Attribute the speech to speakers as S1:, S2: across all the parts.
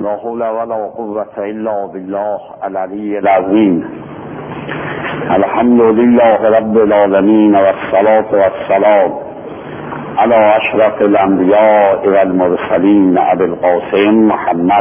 S1: لا حول ولا قوة الا بالله العلی العظیم. الحمد لله رب العالمین والصلاة والسلام علی اشرف الانبیاء والمرسلین ابی القاسم محمد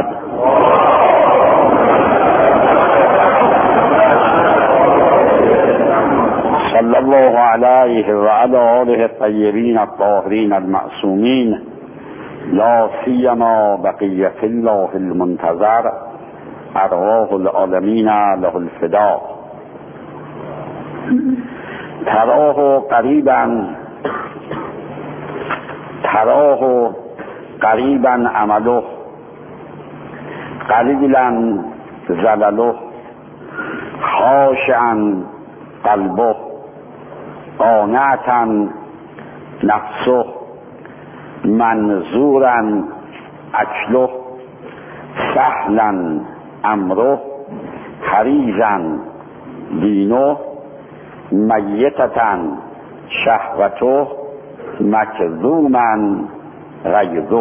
S1: صلی الله علیه و علی آله الطیبین الطاهرین المعصومین، لا سیما بقیت الله المنتظر ارواح العالمین له الفدا. تراه قریبا عمله، قلیلا زلله، خاشعا قلبه، قانعتا نفسه، منظورا اکله، سهلا امره، حریزا دینه، میتتا شهوته، مکذوما غیظه.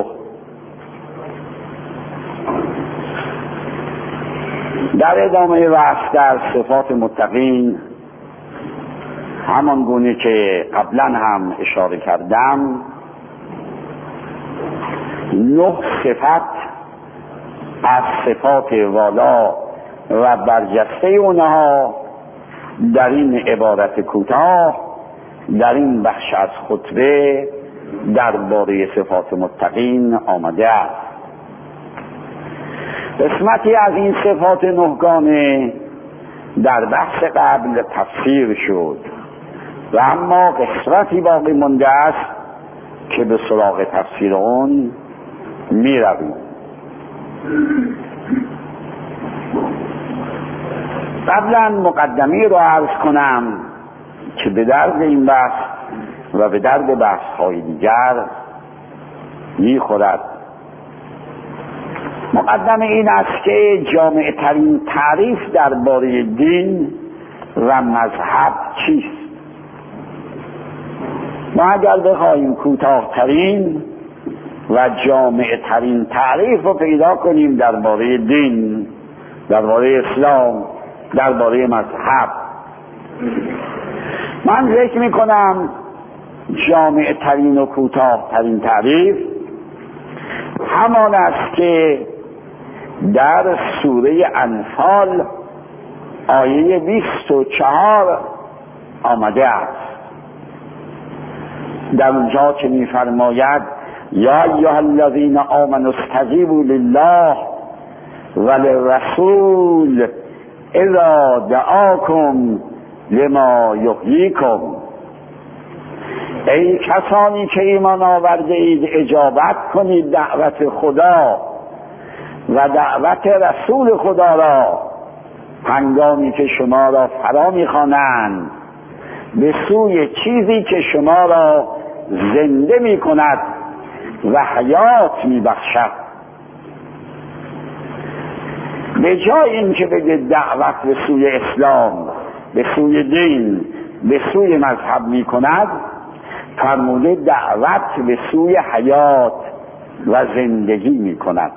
S1: در ادامه بحث در صفات متقین، همان گونه که قبلا هم اشاره کردم، 9 صفت از صفات والا و برجسته اونها در این عبارت کوتاه در این بخش از خطبه درباره صفات متقین آمده است. قسمتی از این صفات 9گانه در بحث قبل تفسیر شد و اما قسمتی باقی مانده است که به سراغ تفسیر اون می رویم. قبلا مقدمی رو عرض کنم که به درد این بحث و به درد بحث های دیگر می خورد. مقدمه این است که جامع ترین تعریف درباره دین و مذهب چیست؟ ما اگر بخواهیم کوتاه‌ترین و جامع ترین تعریف رو پیدا کنیم درباره دین، درباره اسلام، درباره مذهب، من فکر میکنم جامع ترین و کوتاه ترین تعریف همان است که در سوره انفال آیه 24 آمده است. در اونجا که می‌فرماید یا ایها الذین آمنوا استجیبوا لله وللرسول اذا دعاکم لما یحییکم. ای کسانی که ایمان آورده اید، اجابت کنید دعوت خدا و دعوت رسول خدا را هنگامی که شما را فرا می‌خوانند به سوی چیزی که شما را زنده می کند و حیات می بخشد. به جای این که بگه دعوت به سوی اسلام، به سوی دین، به سوی مذهب می کند، فرموده دعوت به سوی حیات و زندگی می کند.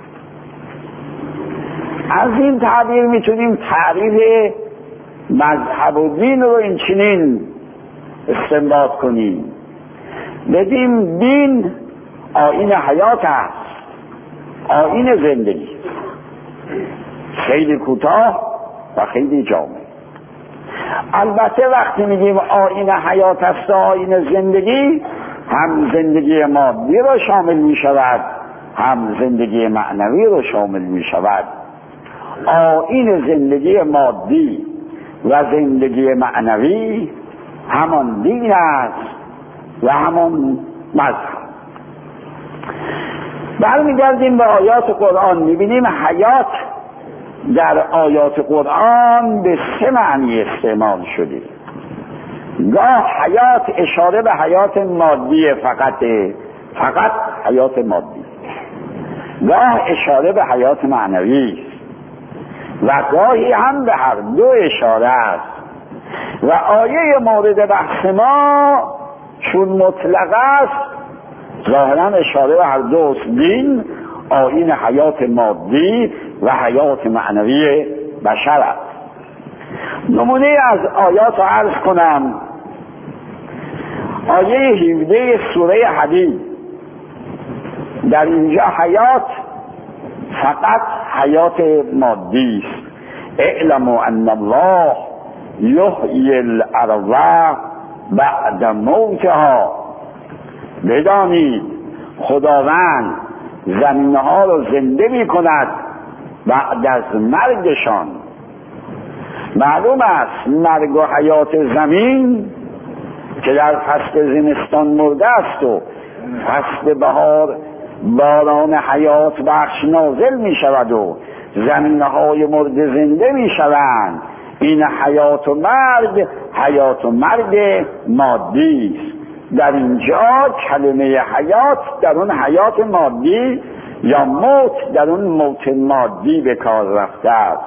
S1: از این تعبیر می تونیم تعریف مذهب و دین رو این چنین استنباط کنیم، بگیم دین آیین حیات است، آیین زندگی. خیلی کوتاه و خیلی جامع. البته وقتی میگیم آیین حیات است و آیین زندگی، هم زندگی مادی رو شامل میشود، هم زندگی معنوی رو شامل میشود. آیین زندگی مادی و زندگی معنوی همان دین است و همان مذهب. برمیگردیم به آیات قرآن، میبینیم حیات در آیات قرآن به 3 معنی استعمال شده. گاه حیات اشاره به حیات مادی فقط حیات مادی، گاه اشاره به حیات معنوی و گاهی هم به هر دو اشاره است. و آیه مورد بحث ما چون مطلق است ظاهرا اشاره به هر دو است، دین آیین حیات مادی و حیات معنوی بشر است. نمونه از آیات رو عرض کنم. آیه 17 سوره حدید، در اینجا حیات فقط حیات مادی است. اعلموا ان الله یحیی الارض بعد موتها. بدانید خداوند زمینها رو زنده می کند بعد از مرگشان. معلوم است مرگ و حیات زمین که در فصل زمستان مرده است و فصل بهار باران حیات بخش نازل می شود و زمینهای مرده زنده می شوند. این حیات و مرگ مادی است. در اینجا کلمه حیات در اون حیات مادی یا موت در اون موت مادی به کار رفته است.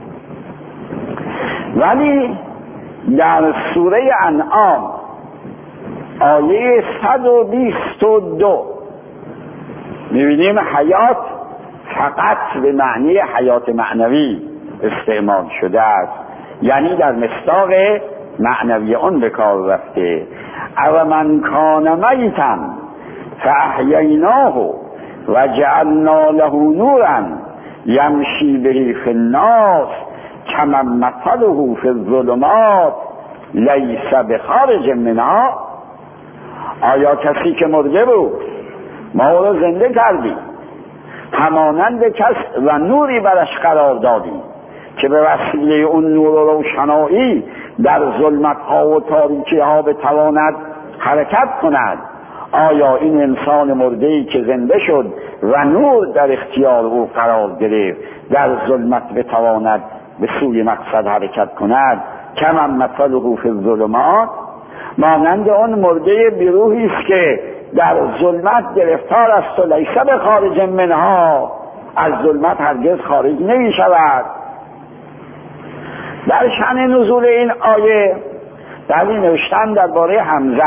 S1: ولی در سوره انعام آیه 122 می‌بینیم حیات فقط به معنی حیات معنوی استعمال شده است، یعنی در مصداق معنوی اون به کار رفته. او من کان میتا فاحییناه و جعلنا له نورا یمشی به فی الناس کمن مثله فی الظلمات لیس بخارج منها. آیا کسی که مرده بود ما او رو زنده کردیم، همانند کس و نوری برش قرار دادیم که به وسیله اون نور و روشنایی در ظلمت ها و تاریکی ها بتواند حرکت کند. آیا این انسان مرده‌ای که زنده شد و نور در اختیار او قرار گرفت در ظلمت بتواند به سوی مقصد حرکت کند؟ کمن مثله فی الظلمات، مانند اون مرده بیروحی است که در ظلمت گرفتار است و لیس بخارج منها، از ظلمت هرگز خارج نمی شود. در شأن نزول این آیه در این نوشتن درباره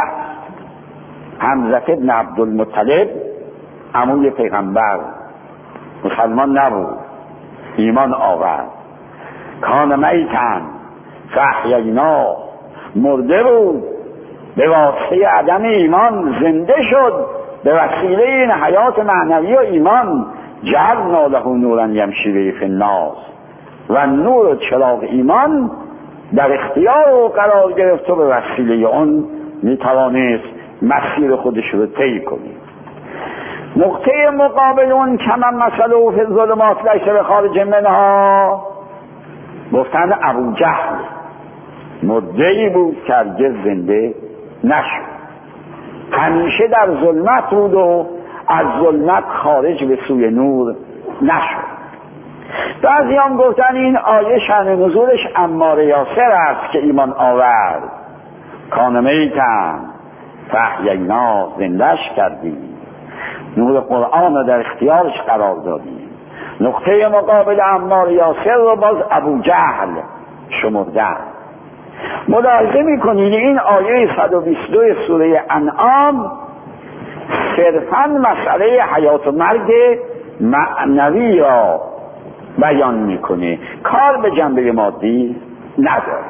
S1: حمزه ابن عبدالمطلب، عموی پیغمبر، مسلمان نبود، ایمان آورد. کان میتن فاحییناه، مرده بود، به واسطه عدم ایمان زنده شد، به وسیله این حیات معنوی و ایمان جعلنا له نورا یمشی به فی الناس، و نور و چراغ ایمان در اختیار او قرار گرفت و به وسیله اون میتوانست مسیر خودش رو طی کنه. نقطه مقابل اون کمن مثله فی الظلمات لیس بخارج منها، گفتن ابو جهل مدعی بود که هرگز زنده نشد، همیشه در ظلمت بود و از ظلمت خارج به سوی نور نشد. بعضی هم گفتن این آیه شأن نزولش عمار یاسر است که ایمان آورد. کان میتن فاحییناه، زنده‌اش کردیم، نور قرآن رو در اختیارش قرار دادیم. نقطه مقابل عمار یاسر رو باز ابو جهل شمردن. ملاحظه میکنید این آیه 122 سوره انعام صرفاً مسئله حیات و مرگ معنوی را بیان میکنه، کار به جنبه مادی نداره.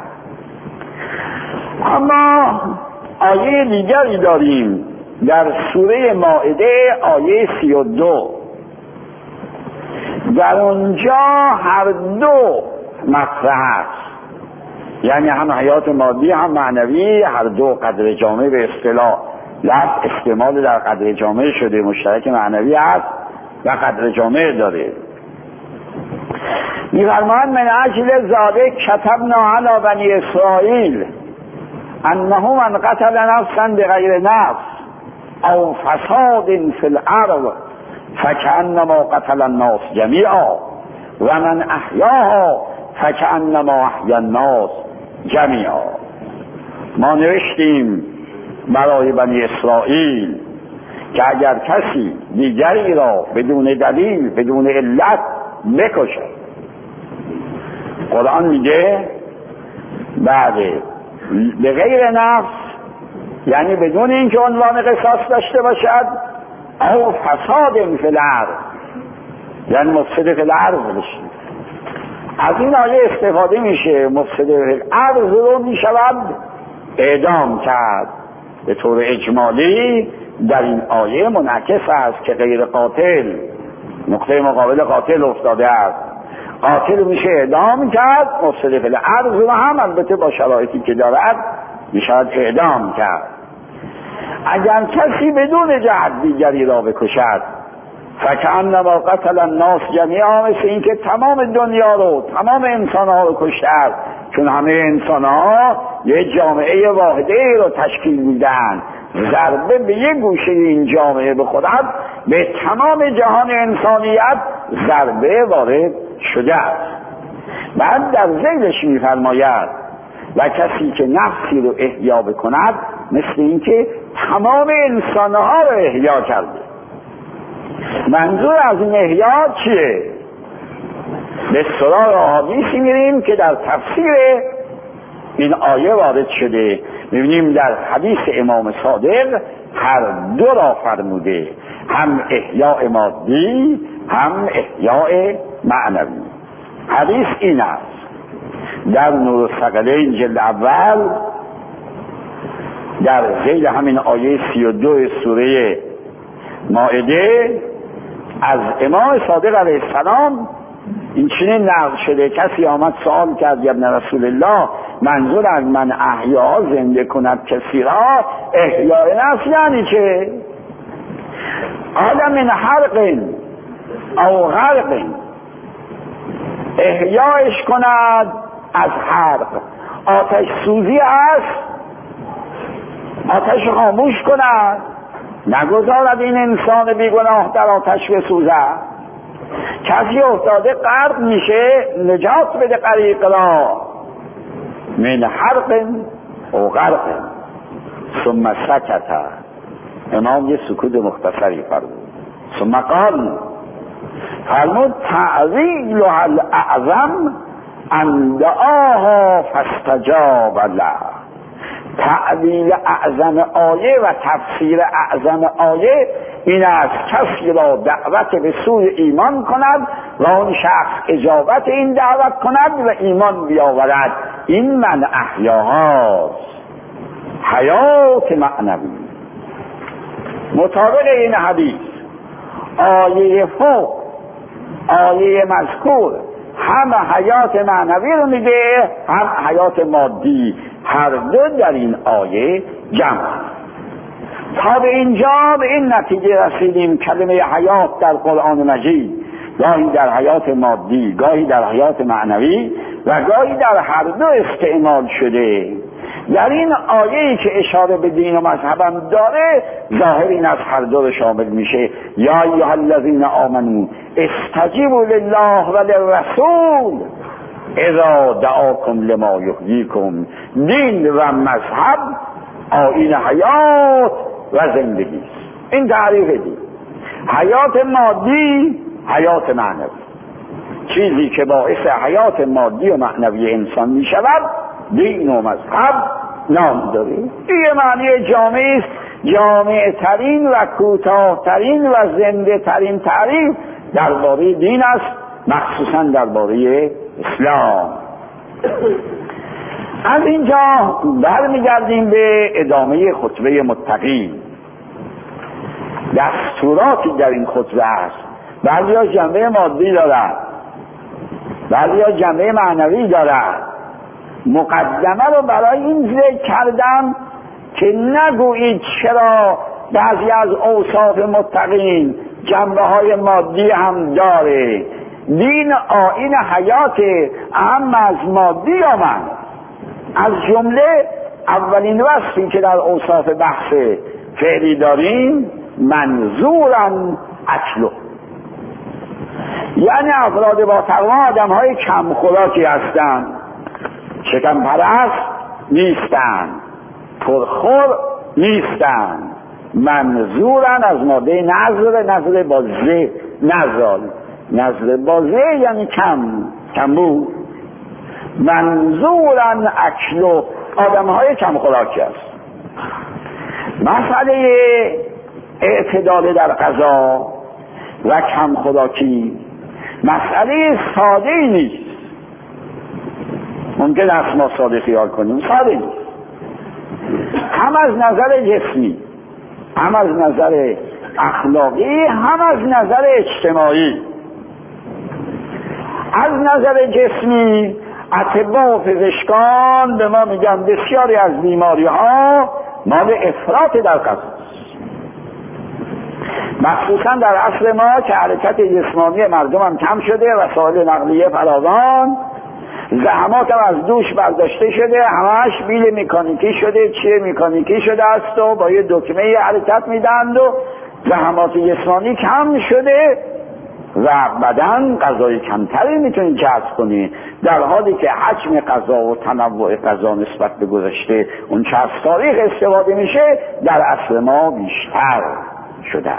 S1: اما آیه دیگری داریم در سوره مائده آیه 32، در اونجا هر دو مطرح است، یعنی هم حیات مادی هم معنوی، هر دو قدر جامع به اصطلاح لفظ استعمال در قدر جامع شده، مشترک معنوی است و قدر جامع داره. می‌فرماید من اجل ذلک کتبنا علی بنی اسرائیل انه من قتل نفسا بغیر نفس او فساد فی الارض فکأنما قتل الناس جمیعا و من احیاها فکأنما احیا الناس جمیعا. ما نوشتیم برای بنی اسرائیل که اگر کسی دیگری را بدون دلیل بدون علت بکشد، قرآن میگه بعد به غیر نفس، یعنی بدون اینکه عنوان قصاص داشته باشد، او فساد فی الارض، یعنی مفسد فی الارض بشه. از این آیه استفاده میشه مفسد فی الارض رو میشود اعدام کرد. به طور اجمالی در این آیه منعکس است که غیر قاتل نقطه مقابل قاتل افتاده است. قاتل میشه اعدام کرد، مفسد فی الارض رو هم البته با شرایطی که دارد میشود اعدام کرد. اگر کسی بدون جهت دیگری را بکشد فکأنما قتل الناس جمیعا، مثل اینکه تمام دنیا رو تمام انسان ها رو کشته است، چون همه انسان ها یک جامعه واحده رو تشکیل میدن. ضربه به یک گوشه این جامعه بخورد به تمام جهان انسانیت ضربه وارد شده است. بعد در ذیلش میفرماید و کسی که نفسی رو احیا بکند مثل اینکه تمام انسانها رو احیا کرده. منظور از این احیا چیه؟ به سراغ احادیثی میریم که در تفسیر این آیه وارد شده. میبینیم در حدیث امام صادق هر دو را فرموده، هم احیاء مادی هم احیاء معنوی. حدیث این است در نور الثقلین جلد اول در ذیل همین آیه 32 سوره مائده از امام صادق علیه السلام این چنین نقل شده. کسی آمد سوال کرد یا ابن رسول الله منظور از من احیا زنده کند کسی را، احیاء نفس یعنی چه؟ آدم من حرق او غرق احیایش کند از حرق، آتش سوزی است، آتش خاموش کند، نگذارد این انسان بیگناه در آتش بسوزد. کسی افتاده غرق میشه، نجات بده غریق را، من حرق او غرق. ثم سکت، امام یه سکوت مختصری فرمود. ثم قال، فرمود تعویلها الاعظم ان دعاها فاستجاب له. تعویل اعظم آیه و تفسیر اعظم آیه این است کسی را دعوت به سوی ایمان کند و اون شخص اجابت این دعوت کند و ایمان بیاورد. این من احیاهاست، حیات معنوی. مطابق این حدیث آیه فوق آیه مذکور هم حیات معنوی رو میده هم حیات مادی، هر دو در این آیه جمع. تا به اینجا به این نتیجه رسیدیم کلمه حیات در قرآن مجید گاهی در حیات مادی، گاهی در حیات معنوی و گاهی در هر دو استعمال شده. در این آیه‌ای که اشاره به دین و مذهبم داره ظاهر این از هر دو رو شامل میشه. یا ایها الذین آمنوا استجیبوا لله و للرسول اذا دعاکم لما یحییکم. دین و مذهب آیین حیات و زندگی است. این تعریف دین. حیات مادی، حیات معنوی. چیزی که باعث حیات مادی و معنوی انسان می شود دین و مذهب نام داره. این معنی جامعه است، جامع ترین و کوتاه ترین و زنده ترین تعریف درباره دین است، مخصوصا درباره اسلام. از اینجا برمیگردیم به ادامه خطبه متقین. دستوراتی در این خطبه است. بعضی‌ها جنبه مادی دارد، بعضی‌ها جنبه معنوی دارد. مقدمه رو برای این ذکر کردم که نگویید چرا بعضی از اوصاف متقین جنبه های مادی هم داره. دین آیین حیات اهم از مادی آمد. از جمله اولین وصفی که در اوصاف بحث فعلی داریم منظورن اکلو، یعنی افراد با تقوا آدم های کم خوراکی هستند، شکم پرست نیستند، پرخور نیستند. منظورن از ماده نظر با زه، نظر با زه یعنی کم بود. منظورن اکلو آدم های کم خوراکی است. مسئله اعتدال در غذا و کم خوراکی مسئله ساده ای نیست. ممکن است ما ساده خیال کنیم، ساده نیست. هم از نظر جسمی، هم از نظر اخلاقی، هم از نظر اجتماعی. از نظر جسمی اطباء و پزشکان به ما میگن بسیاری از بیماری ها مال افراط در غذاست، مخصوصا در عصر ما که حرکت جسمانی مردم هم کم شده، وسایل نقلیه فراوان، زحمات هم از دوش برداشته شده، همش بیل مکانیکی شده، چیه مکانیکی شده است و با یه دکمه حرکت میدند و زحمات جسمانی کم شده و بدن غذای کمتری میتونی جذب کنی، در حالی که حجم غذا و تنوع غذا نسبت به گذشته اون چه از تاریخ استفاده میشه در عصر ما بیشتر شده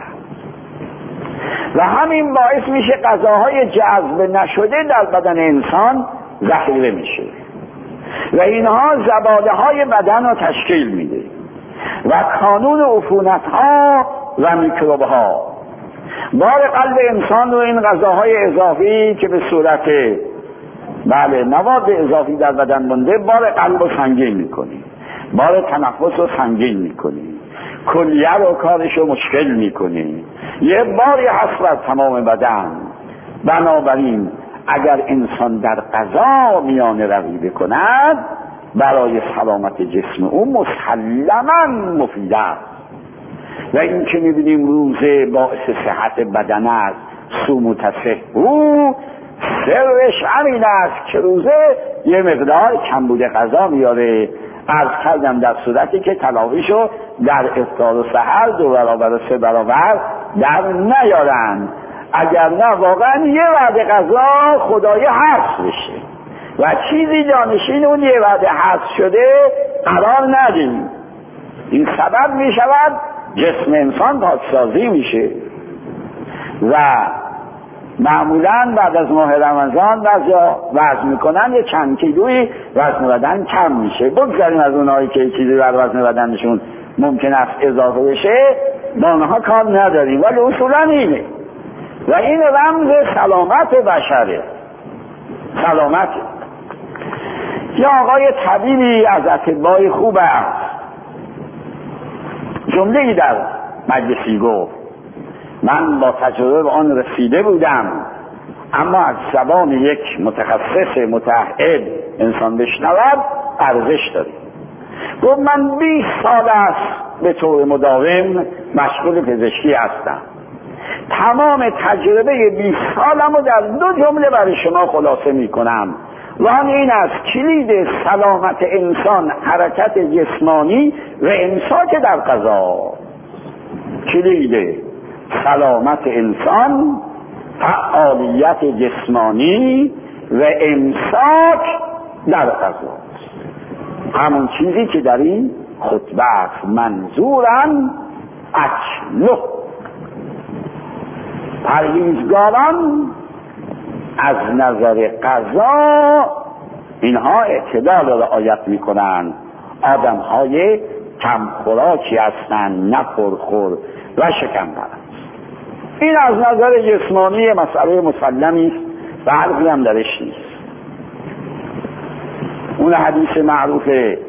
S1: و همین باعث میشه غذاهای جذب نشده در بدن انسان ذخیره میشه و اینها زباله های بدن رو تشکیل میده و کانون عفونت ها و میکروب ها. بار قلب انسان رو این غذاهای اضافی که به صورت مواد اضافی در بدن مونده بار قلب رو سنگین میکنی، بار تنفس رو سنگین میکنی، کلیه رو کارش رو مشکل میکنی، یه باری هست بر تمام بدن. بنابراین اگر انسان در غذا میانه روی بکند برای سلامت جسم او مسلما مفید است و این که میبینیم روزه باعث صحت بدن است، صوم تصحوا، سرش همین است که روزه یه مقدار کمبود غذا میاره. عرض کردم در صورتی که تلاویشو در افطار و سحر 2 برابر و 3 برابر در نیارن، اگر نه واقعا یه وعده غذا خدای حفظ بشه و چیزی جانشین اون یه وعده حفظ شده قرار ندیم. این سبب می شود جسم انسان پاکسازی میشه و معمولا بعد از ماه رمضان بعضیا وزن میکنن، یه چند کیلویی وزن بدن کم میشه. بگذاریم از اونهایی که چیزی بر وزن بدنشون ممکن است اضافه بشه، با اونها کار نداریم، ولی اصولا اینه و این رمز سلامت بشره. سلامت یا آقای طبیبی از اطبای خوب است جمله‌ای در مجلسی گفت، من با تجربه به آن رسیده بودم اما از زبان یک متخصص متعهد انسان بشنود ارزش داره. گفت من 20 سال است به طور مداوم مشغول پزشکی هستم، تمام تجربه 20 سالم رو در 2 جمله برای شما خلاصه می کنم و آن این است: کلید سلامت انسان حرکت جسمانی و امساک در غذا. کلید سلامت انسان فعالیت جسمانی و امساک در غذا، همون چیزی که در این خطبه است. منظورم اکله، پرهیزگاران از نظر غذا اینها اعتدال را رعایت میکنند، آدم های کم خوراکی هستند، نه پرخور و شکم پرست. این از نظر جسمانی مسئله مسلمی است و حرفی هم درش نیست. اون حدیث معروف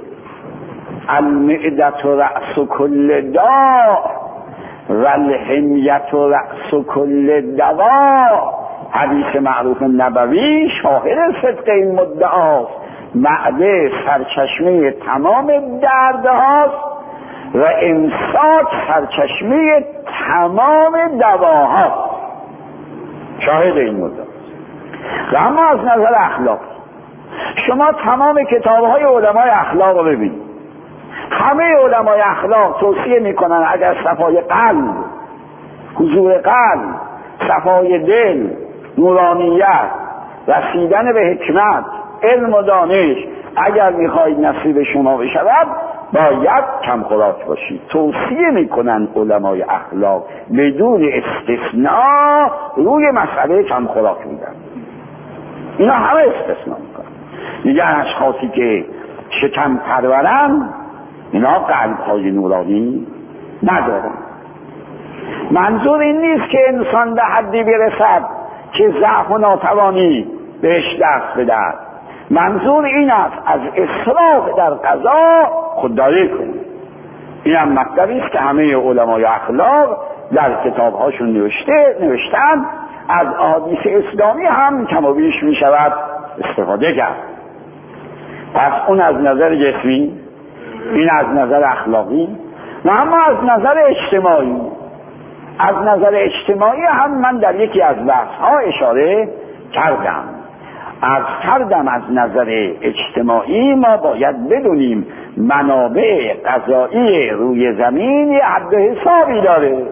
S1: المعدة رأس کل داء و الحمیة رأس کل دواء، حدیث معروف نبوی شاهد صدق این مدعاست. معده سرچشمه تمام دردهاست و امساک سرچشمه تمام دواهاست، شاهد این مدعاست. و اما از نظر اخلاق شما تمام کتاب‌های علمای اخلاق رو ببینید، همه علمای اخلاق توصیه میکنن اگر صفای قلب، حضور قلب، صفای دل، نورانیت، رسیدن به حکمت، علم و دانش اگر میخواهید نصیب شما بشود باید کم خوراک باشید. توصیه میکنن علمای اخلاق بدون استثناء روی مسئله کم خوراک میدن. اینا همه استثناء میکنن، میگن اشخاصی که شکم پرورن اینا قلب های نورانی ندارن. منظور این نیست که انسان به حدی برسد که ضعف و ناتوانی بهش دست بدهد. منظور این است از اسراف در غذا خودداری کنید. این هم مطلبی است که همه علمای اخلاق در کتابهاشون نوشتن. از احادیث اسلامی هم کم و بیش می شود استفاده کرد. پس اون از نظر جسمی، این از نظر اخلاقی، و اما از نظر اجتماعی. از نظر اجتماعی هم من در یکی از بحث‌ها اشاره کردم. از نظر اجتماعی ما باید بدونیم منابع غذایی روی زمین یه حد حسابی داره.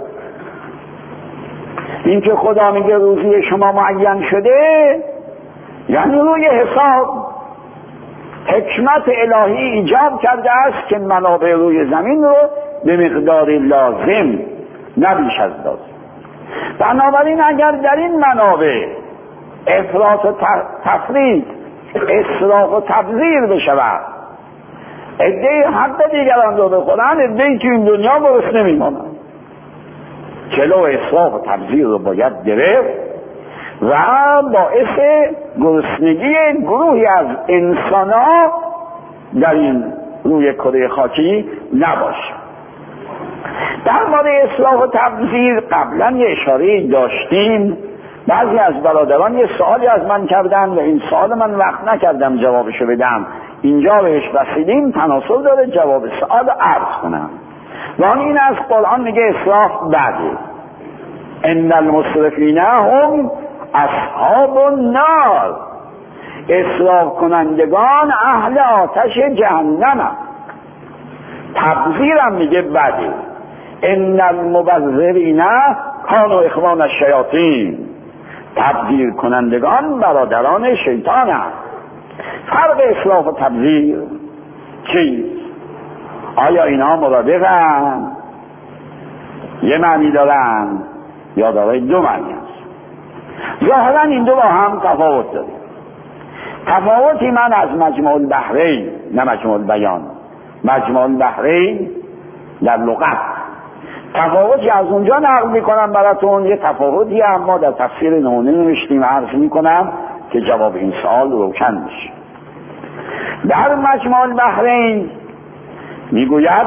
S1: این که خدا میگه روزی شما معین شده، یعنی روی حساب. حکمت الهی ایجاب کرده است که منابع روی زمین رو به مقدار لازم، نه بیش از لازم. بنابراین اگر در این منابع افراط و تفریط، اسراف و تبذیر بشود، عده‌ای حق دیگران رو بخورن، عده‌ای تو این دنیا گرسنه میمونن. جلو اسراف و تبذیر رو باید گرفت و باعث گرسنگی گروهی از انسان‌ها در این روی کره خاکی نباشه. در مورد اسراف و تبذیر قبلا یه اشاره داشتیم. بعضی از برادران یه سوالی از من کردن و این سوال من وقت نکردم جوابشو بدم. اینجا بهش رسیدیم، تناسب داره جواب سوال عرض کنم. و این از قرآن میگه اسراف بده. ان المسرفین هم اصحاب النار. اسراف کنندگان اهل آتش جهنم. تبذیرم میگه بده. ان المبذرین کانوا اخوان الشیاطین. تبذیر کنندگان برادران شیطان هست. فرق اسراف و تبذیر چیست؟ آیا اینها مرادفن؟ یه معنی دارن یا دارای دو معنی هست؟ ظاهرا این دو با هم تفاوت داره. تفاوتی من از مجموع البحرین، نه مجموع البیان، مجموع البحرین در لغت تفاوتی از اونجا نقل میکنم براتون. یه تفاوتی اما در تفسیر نمونه نوشتیم، عرض میکنم که جواب این سوال روشن میشه. در مجموع البحرین میگوید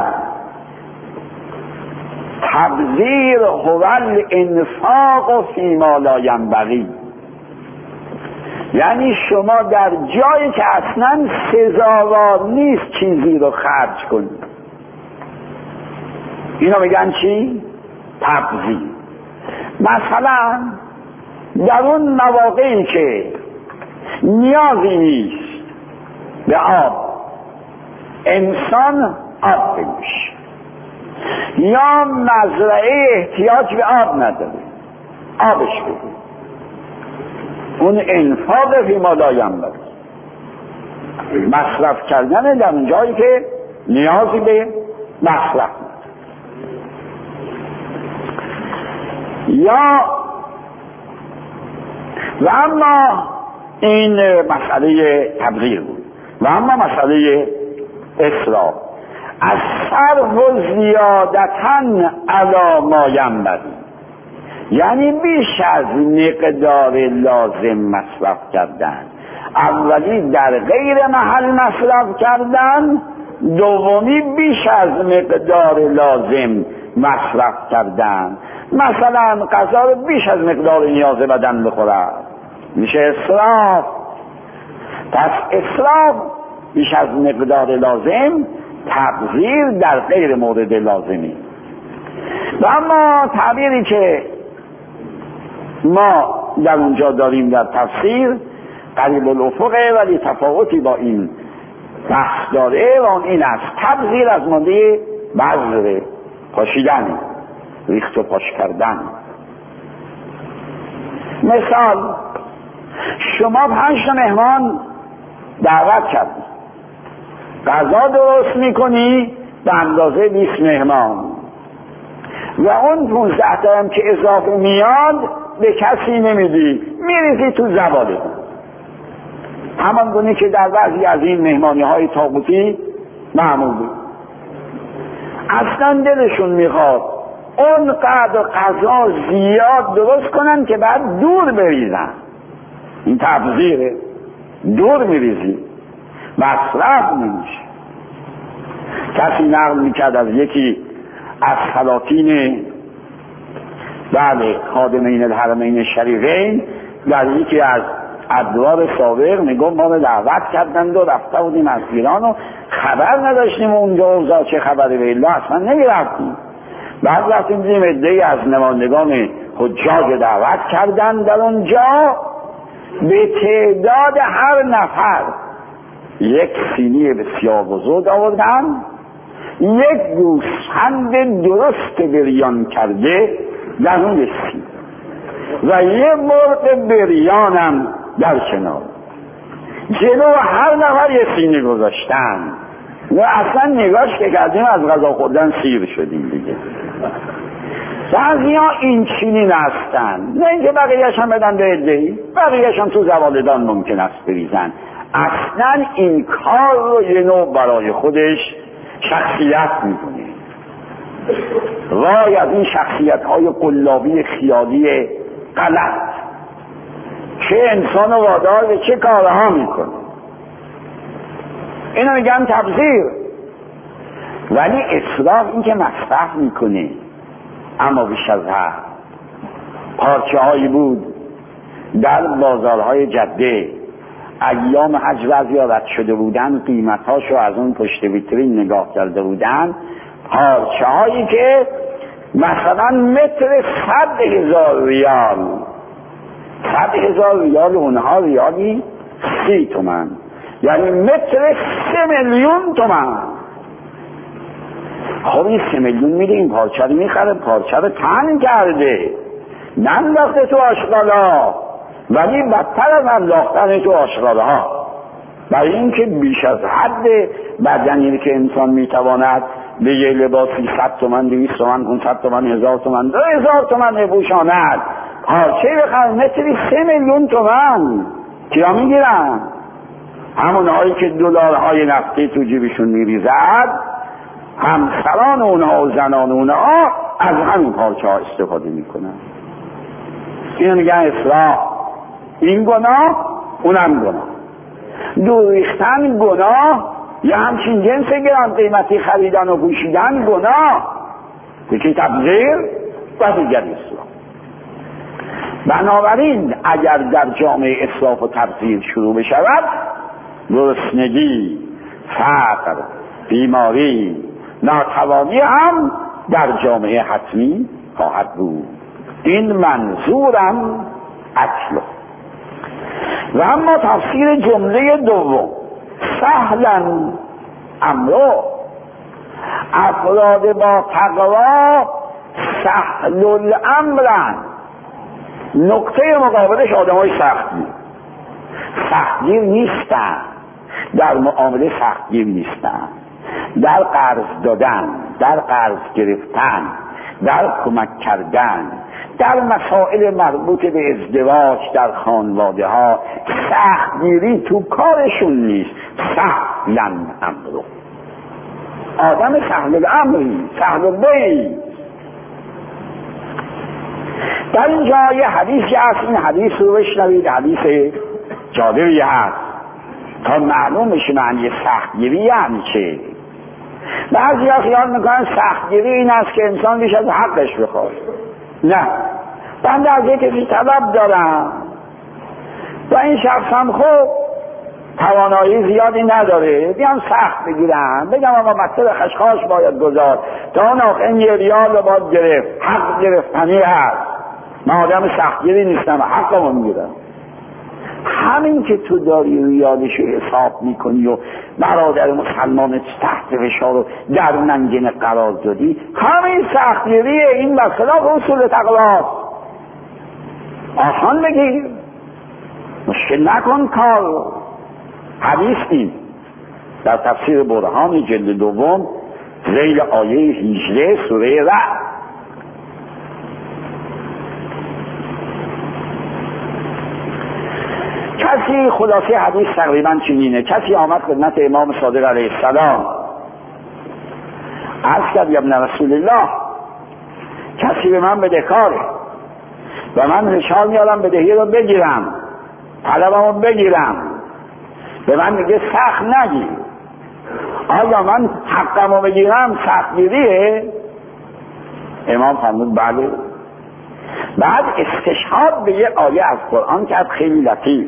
S1: تبذیر هو الانفاق فیما لا ینبغی. یعنی شما در جایی که اصلا سزاوار نیست چیزی رو خرج کنید. اینا میگن چی؟ تبذیر. مثلا در اون مواقعی که نیازی نیست به آب، انسان آب بنوشه، یا مزرعه احتیاج به آب نداره، آبش بده، اون انفاق فیما لا ینبغی، مصرف کردن در اون جایی که نیازی به مصرف نداره. یا و اما این مسئله تبذیر بود. و اما مسئله اسراف، از صرف و زیادتاً علی ما ینبغی، یعنی بیش از مقدار لازم مصرف کردن. اولی در غیر محل مصرف کردن، دومی بیش از مقدار لازم مصرف کردن. مثلا غذا رو بیش از مقدار نیاز بدن بخورد، میشه اسراف. پس اسراف بیش از مقدار لازم، تبذیر در غیر مورد لازمی. و اما تعبیری که ما در اونجا داریم در تفسیر قریب الافقه، ولی تفاوتی با این بحث داره و اون این است: تبذیر از ماده بذر، پاشیدن، ریخت و پاش کردن. مثال، شما 5 مهمان دعوت کردی، غذا درست میکنی به اندازه 20 مهمان و اون 15 تا هم که اضافه میاد به کسی نمیدی، میریزی تو زباله. همان گونه که در بعضی از این مهمانی های طاغوتی معمول بود. اصلا دلشون میخواد اونقدر غذا زیاد درست کنن که بعد دور بریزن. این تبذیره، دور میریزی، مصرف نمیشه. کسی نقل میکرد از یکی از سلاطین خادمین الحرمین شریفین در یکی از ادوار سابق میگم ما دعوت کردند و رفته بودیم از ایران و خبر نداشتیم اونجا اوضاع چه خبری، به الله اصلا نمیرفتیم. بعد رفتیم دیدیم عده‌ای از نمایندگان حجاج دعوت کردن در اونجا، به تعداد هر نفر یک سینی بسیار بزرگ آوردن، یک گوسفند درست بریان کرده در اون سینی و یه مرغ بریانم در کنار، جلو هر نفر یه سینی گذاشتن و اصلا نگاش که کردیم از غذا خوردن سیر شدیم دیگه. بعضی ها این چینی نستن، نه اینکه بقیهش هم بدن به عده‌ای، بقیهش هم تو زوالدان ممکن است بریزن. اصلا این کار رو یه نوع برای خودش شخصیت میکنه. وای از این شخصیت های قلابی خیالی غلط چه انسان وادار به چه کارها میکنه. اینو میگن تبذیر. ولی اسراف این که مصرف میکنه. اما بیش از حد پارچه هایی بود در بازارهای جده ایام حج وزیارت شده بودن، قیمتاشو از اون پشت ویترین نگاه کرده بودن، پارچه هایی که مثلا متر 100,000 ریال، 100,000 ریال اونها ریالی 30 تومن، یعنی متر 3 میلیون تومن. خب این 3 میلیون میده این پارچه رو میخره، پارچه رو تن کرده ننداخته تو آشغالا، ولی بدتر از انداختن تو آشغاله ها، برای اینکه بیش از حد بدنی که انسان میتواند به یه لباسی 100 تومن 200 تومن 500 تومن 1000 تومن 2000 تومن بپوشاند، پارچه بخره متری 3 میلیون تومن. کیا میگیرن؟ همونهایی که دلارهای نفتی تو جیبشون میریزد، همسران اونها و زنان اونها از همین پارچه ها استفاده میکنن. اینو میگن اسراف. این گناه اونم گناه. دور ریختن گناه، یا همچین جنس گران قیمتی خریدن و پوشیدن گناه. یکی تبذیر و دیگر اسراف. بنابراین اگر در جامعه اسراف و تبذیر شروع بشود، گرسنگی، فقر، بیماری، ناتوانی هم در جامعه حتمی خواهد بود. این منظورم اصله. و اما تفسیر جمله دوم، سهلا امرو، افراد با تقوا سهل الامرن. نقطه مقابلش آدمای سختگیر نیستن، در معامله سختگیر نیستن، در قرض دادن، در قرض گرفتن، در کمک کردن، در مسائل مربوط به ازدواج در خانواده ها سختگیری تو کارشون نیست. سهلا امرو، آدم سهل الامری، سهل البی. در اینجا یه حدیثی هست، این حدیث رو بشنوید، حدیث جالبی هست تا معلوم بشه معنی سختگیری یعنی چه. بعضی ها خیال میکنن سختگیری این است که انسان بیش از حقش بخواد. نه، بنده از یک کسی طلب دارم و این شخص هم خوب توانایی زیادی نداره، بیان سخت بگیرم، بگم اما مطلب خشخاش باید گذار تا اون آخه این 1 ریال رو باید گرفت، حق گرفتنی هست، من آدم سختگیری نیستم، حقمو میگیرم. همین که تو داری ریالشو حساب میکنی و برادر مسلمان تحت فشار رو در منگنه قرار دادی، همین سختگیریه. این بخلاف اصول تقواست. آسان بگیر، مشکل نکن کار. حدیث این در تفسیر برهان جلد دوم ذیل آیه 18 سوره رعد. کسی، خلاصه حدیث تقریبا چنینه، کسی آمد خدمت امام صادق علیه السلام، عرض کرد یا ابن رسول الله، کسی به من بدهکاره و من رشاد میارم بدهی رو بگیرم، طلبم رو بگیرم، به من میگه سخت نگیر. آیا من حقم رو بگیرم سختگیریه؟ امام فرمود بله. بعد استشهاد به یه آیه از قرآن کرد خیلی لطیف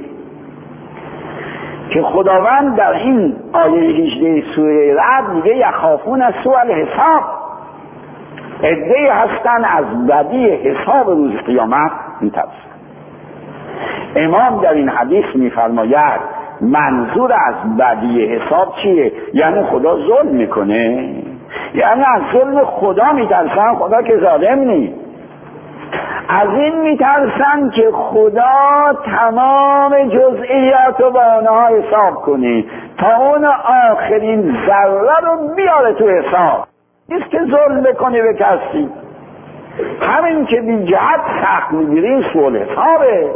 S1: که خداوند در این آیه 18 سوره رعد میگه یخافون سوء الحساب، عده‌ای هستن از بدی حساب روز قیامت میترسن. امام در این حدیث میفرماید منظور از بدی حساب چیه؟ یعنی خدا ظلم میکنه؟ یعنی از ظلم خدا میترسن؟ خدا که ظالم نیست. از این میترسن که خدا تمام جزئیات رو با آنها حساب کنه تا اون آخرین ذره رو بیاره تو حساب. نیست که ظلم بکنی به کسی، همین که بی جهت سخت میگیری سوء حسابه.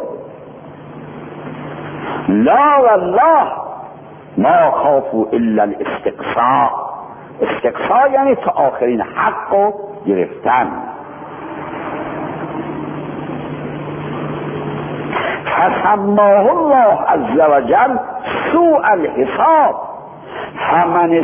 S1: لا والله ما خافوا الا الاستقصاء. استقصاء یعنی تا آخرین حق رو گرفتن. فسماه الله عز وجل سوء الحساب فمن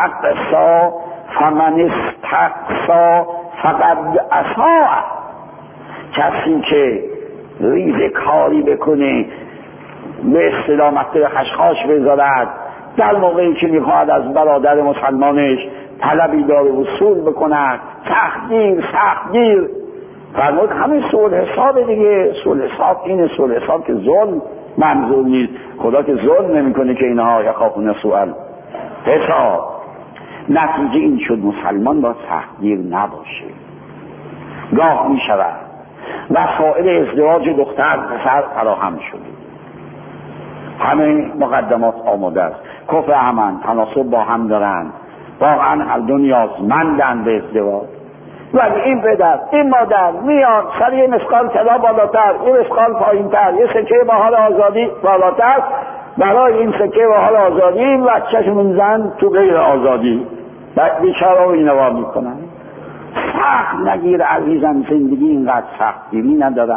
S1: استقصا فقد اساء. کسی که ریز کاری بکنه، به اصطلاح مقدر خشخاش بذارد، در موقعی که میخواهد از برادر مسلمانش طلبی دار وصول بکند، سختگیر فرمود همین سوء حساب دیگه. سوء حساب اینه، سوء حساب که ظلم منظور نیست. خدا که ظلم نمیکنه که اینها یخافون سوء حساب. نتیجه این شد مسلمان با سختگیر نباشه. گاه میشود وسایل ازدواج دختر پسر فراهم شده، همه مقدمات آماده است، کفر همن، تناسب با هم دارن، واقعا هر دو نیازمندن به ازدواج، ولی این پدر این مادر میاد سر یه مسقال طلا بالاتر، یه مسقال پایینتر، یه سکه با حال آزادی بالاتر، برای این سکه با حال آزادی این بچه‌شون زن تو غیر آزادی، بعد بیچاره رو اینوا میکنن. سخت نگیر عزیزم، زندگی اینقدر سختگیری نداره.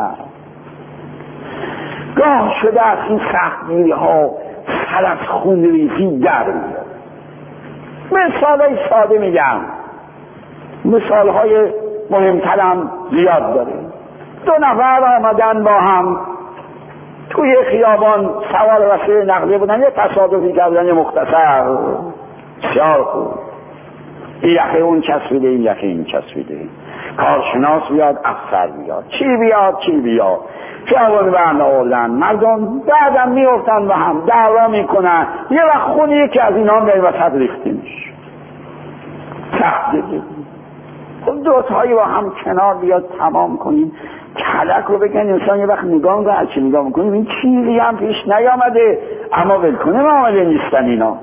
S1: گاه شده از این سختگیری ها سر از خونریزی در میاد. مثالای ساده میگم، مثالهای مهمترم زیاد داره. دو نفر آمدن با هم توی خیابان سوار وسیله نقلیه بودن، یه تصادفی کردن مختصر بسیار خوب، این یخه اون چسبیده، این یخه این چسبیده، کارشناس بیاد، افسر بیاد، چی بیاد خیابان برن آوردن، مردم بعدم میافتن و هم دعوا میکنن، یه وقت خونی یکی از اینا هم به وسط ریختیمش. سخت دیگه خب دوتایی با هم کنار بیاد تمام کنیم، کلک رو بگن انسان یه وقت نگاه میکنه، هرچی نگاه میکنیم این چیزی هم پیش نیامده، اما ولکنه معامله نیستن اینا.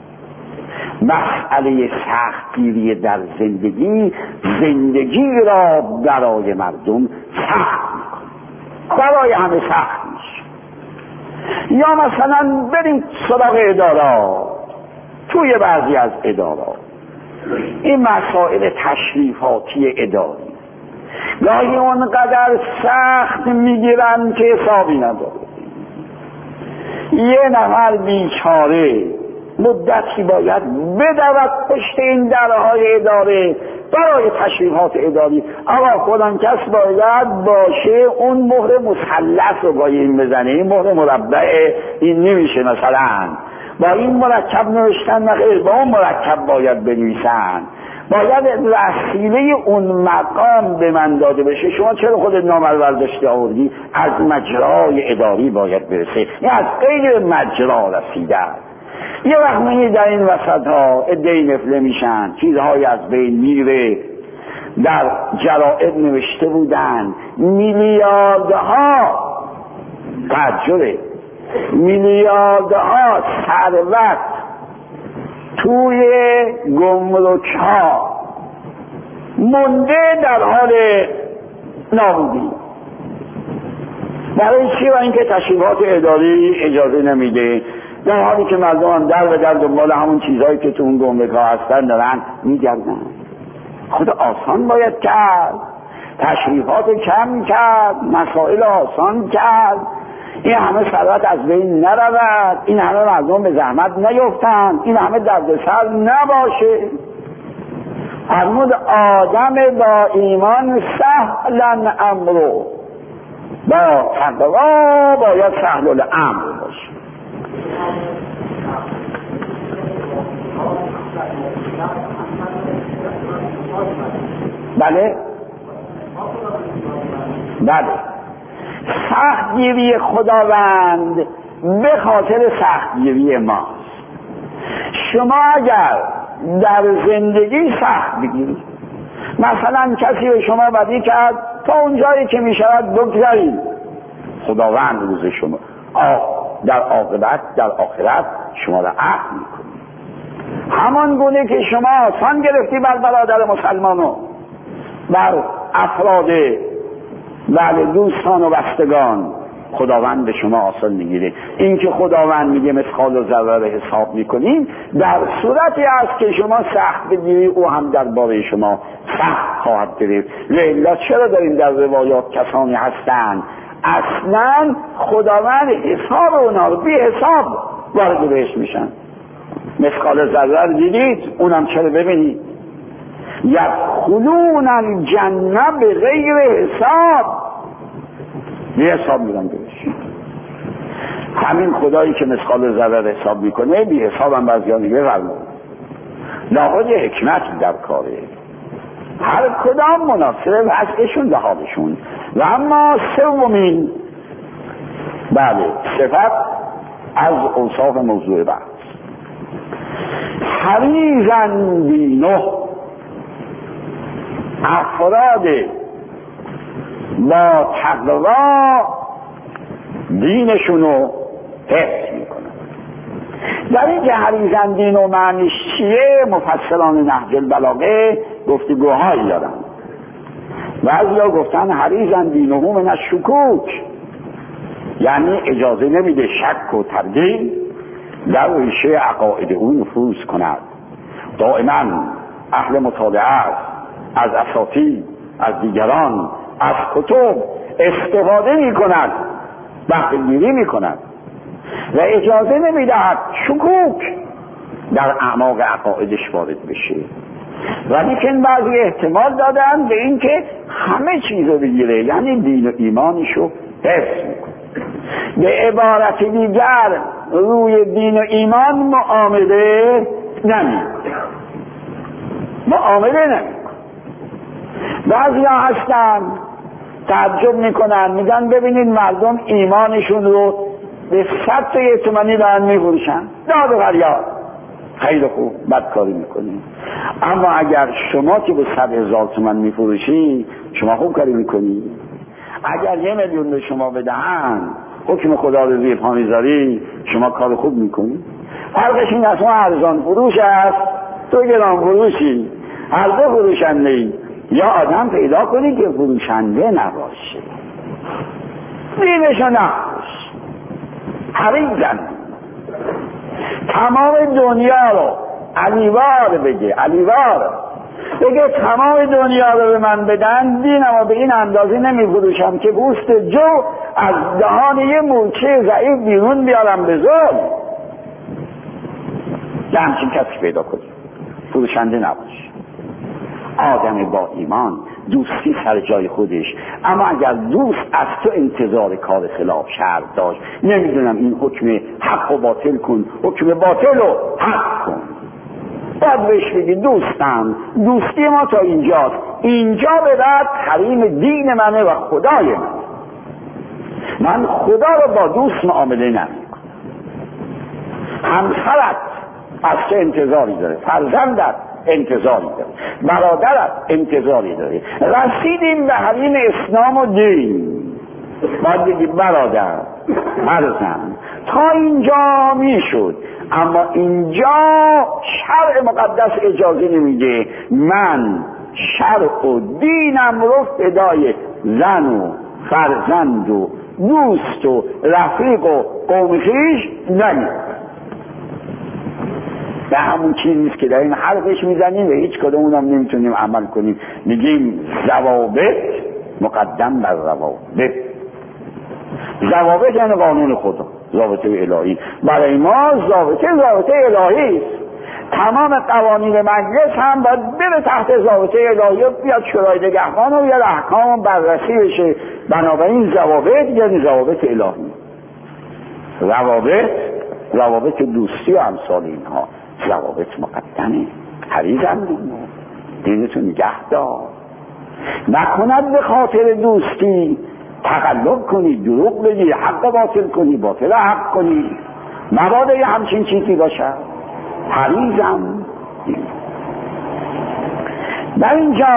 S1: مسئله سختگیری در زندگی را برای مردم سخت میکنه، برای همه سخت میشه. یا مثلا بریم سراغ ادارات، توی بعضی از ادارات این مسائل تشریفاتی اداری گاهی اونقدر سخت میگیرن که حسابی نداره. یه نفر بیچاره مدتی باید بدود پشت این درهای اداره برای تشریفات اداری، اما خودم کس باید باشه اون مهر مثلث رو با این بزنه، این مهر مربع این نمیشه، مثلا با این مرکب نوشتن نخیر، با اون مرکب باید بنویسن، باید وسیله اون مقام به من داده بشه. شما چرا خودت نامه برداشتی آوردی؟ از مجرای اداری باید برسه، این از غیر مجرا رسیده. یه وقت منی در این وسط ها ادعی نفله میشن، چیزهای از بین میره. در جرائد نوشته بودن میلیاردها تجربه، میلیاردها ثروت توی گمرک ها مونده در حال نابودی. برای چی؟ و اینکه تشریفات اداری اجازه نمیده، در حالی که مردم هم در و در دنبال همون چیزهایی که تو اون گمرک ها هستن دارن میگردن. خود آسان باید کرد. تشریفات کم کرد، مسائل آسان کرد، این همه ثروت از بین نرود، این همه مردم به زحمت نیفتند، این همه دردسر نباشه. فرمود آدم با ایمان سهلا امرو، با تقوا باید سهل الامر باشه. بله بله، سختگیری خداوند به خاطر سختگیری ماست. شما اگر در زندگی سخت بگیرید، مثلا کسی به شما بدی کرد، تا اون جایی که می شود بگذارید، خداوند روز شما در عاقبت در آخرت شما را عفو می‌کنه. همان گونه که شما آسان گرفتی بر برادر مسلمانو، بر افراد بله دوستان و بستگان، خداوند به شما آسان میگیره. این که خداوند میگه مثقال ذره حساب میکنیم، در صورتی است که شما سخت بگیری، او هم درباره شما سخت خواهد گرفت. لیلا چرا داریم در روایات کسانی هستند اصلا خداوند حساب اونا رو بی حساب وارد بهش میشن؟ مثقال ذره رو دیدید؟ اونم چرا ببینید یدخلون الجنه بغیر حساب، بی حساب میرن بهش. همین خدایی که مثقال ذره حساب میکنه بی حساب هم بعضیان دیگه فرمود. لابد حکمت در کاره، هر کدام مناسب وضعشون به حالشون. و اما سومین بله صفت از اوصاف موضوع بحث، حریصاً دینه، افراد با تقوا دینشونو حفظ میکنن. در این که حریصاً دینه معنیش چیه؟ مفسران نهج البلاغه گفتگوهایی دارن. بعضیا گفتن حریصاً دینه من الشکوک، یعنی اجازه نمیده شک و تردید در ریشه عقاید او نفوذ کند. دائما اهل مطالعه از اساطیر، از دیگران، از کتب استفاده میکند، بهره گیری میکند و اجازه نمیدهد شکوک در اعماق عقایدش وارد بشه. ولیکن بعضی احتمال دادن به این که همه چیز رو بگیره، یعنی دین و ایمانشو حفظ میکنه. به عبارت دیگر روی دین و ایمان معامله نمیکنه. بعضی ها هستن تعجب میکنن، میگن ببینید مردم ایمانشون رو به 100 تومانی دارن میفروشن، داد و فریاد. خیلی خوب، بدکاری میکنی. اما اگر شما که به 100,000 تومان میفروشی، شما خوب کاری میکنی. اگر 1 میلیون به شما بدهن، حکم خدا رو زیر پا میذاری، شما کار خوب میکنی. فرقش این است، ما ارزان فروش است، تو گران فروشی، هر دو فروشنده ای. یا آدم پیدا کنی که فروشنده نباشه، دینشو نباشه، حریصاً تمام دنیا رو علیوار بگه تمام دنیا رو به من بدن، دینم رو به این اندازه نمی فروشم که پوست جو از دهان یه مورچه ضعیف بیرون بیارم به ظلم. یه همچین کسی پیدا کنی، فروشنده نباشه. آدم با ایمان دوستی سر جای خودش، اما اگر دوست از تو انتظار کار خلاف شر داشت، نمیدونم این حکم حق و باطل کن، حکم باطل و حق کن، باید بهش بگی دوستم، دوستی ما تا اینجاست، اینجا به بعد حریم دین منه و خدای من خدا رو با دوست معامله نمیکنم. همسرت از چه انتظاری داره، فرزندت انتظاری داره، برادرت انتظاری داره. رسیدیم به حریم اسلام و دین، باید بگی برادر، فرزند، تا اینجا میشد، اما اینجا شرع مقدس اجازه نمیده من شرع و دینم رو فدای زن و فرزند و دوست و رفیق و قوم خویش نمیکنم. به همون چیزیست که داریم حرفش میزنیم و هیچ کدوم اونم نمیتونیم عمل کنیم. میگیم ضوابط مقدم بر روابط. ضوابط یعنی قانون خدا، ضابطه الهی. برای ما ضابطه الهی است. تمام قوانین مجلس هم باید بره تحت ضابطه الهی و بیاد شورای نگهبان و بیاد احکام بررسی بشه. بنابراین ضوابط یعنی ضوابط الهی. روابط دوستی و امثال اینها ضوابط مقدمه. حریصم دینتون نگه دار، نکند به خاطر دوستی تقلب کنی، دروغ بگی، حق باطل کنی، باطل حق کنی، مبادا یه همچین چیزی باشه. حریصم. در اینجا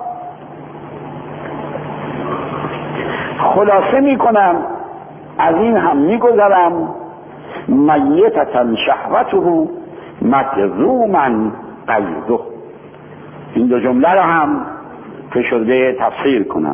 S1: خلاصه می کنم، از این هم می گذرم. میتة شهوته مجذوما قیده. این دو جمله رو هم فشرده تفسیر کنم.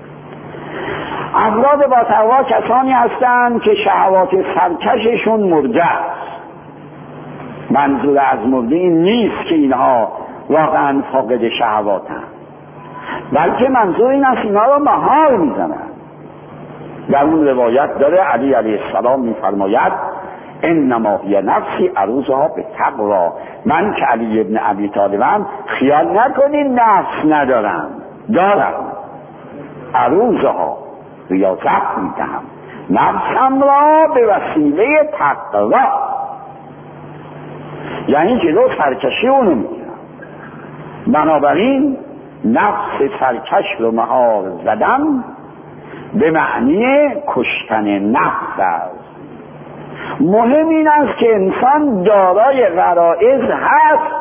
S1: افراد با تقوا کسانی هستند که شهوات سرکششون مرجع است. منظور از مرده این نیست که اینها واقعا فاقد شهواتند، بلکه منظور این است اینها رو مهار میزنند. در اون روایت داره علی علیه السلام میفرماید انما هی نفسی عروضها به تقوا. من که علی ابن ابی طالبم، خیال نکنین نفس ندارم، دارم. عروضها ریاضت میدهم، نفسم را به وسیله تقوا، یعنی جلو سرکشی اونو میگیرم. بنابراین نفس سرکش رو مهار زدم به معنی کشتن نفس است. مهم این است که انسان دارای غرایز هست،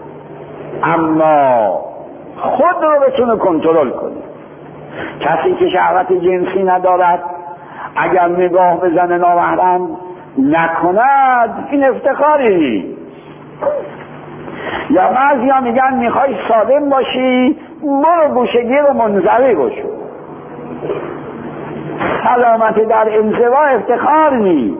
S1: اما خود رو بتونه کنترل کنه. کسی که شهوت جنسی ندارد اگر نگاه به زن نامحرم نکند، این افتخاری نیست. یا بعضیا میگن میخوای سالم باشی برو گوشگیر و منزوی باشو. سلامت در انزوا افتخار نیست،